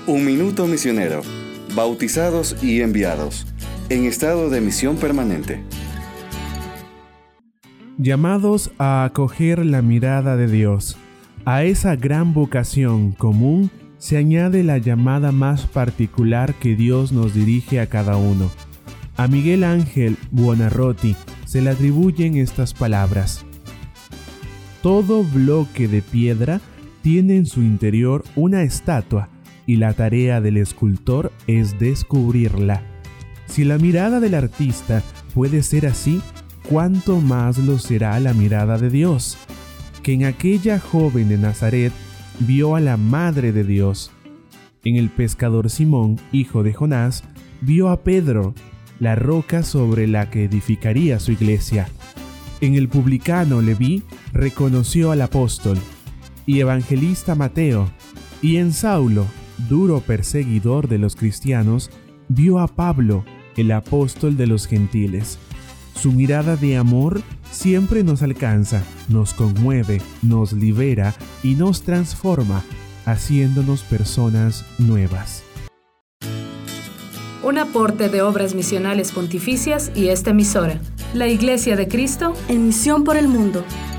Un minuto misionero. Bautizados y enviados. En estado de misión permanente. Llamados a acoger la mirada de Dios. A esa gran vocación común se añade la llamada más particular que Dios nos dirige a cada uno. A Miguel Ángel Buonarroti se le atribuyen estas palabras: todo bloque de piedra tiene en su interior una estatua, y la tarea del escultor es descubrirla. Si la mirada del artista puede ser así, ¿cuánto más lo será la mirada de Dios? Que en aquella joven de Nazaret vio a la Madre de Dios. En el pescador Simón, hijo de Jonás, vio a Pedro, la roca sobre la que edificaría su iglesia. En el publicano Leví reconoció al apóstol y evangelista Mateo, y en Saulo, duro perseguidor de los cristianos, vio a Pablo, el apóstol de los gentiles. Su mirada de amor siempre nos alcanza, nos conmueve, nos libera y nos transforma, haciéndonos personas nuevas. Un aporte de Obras Misionales Pontificias y esta emisora, la Iglesia de Cristo, en misión por el mundo.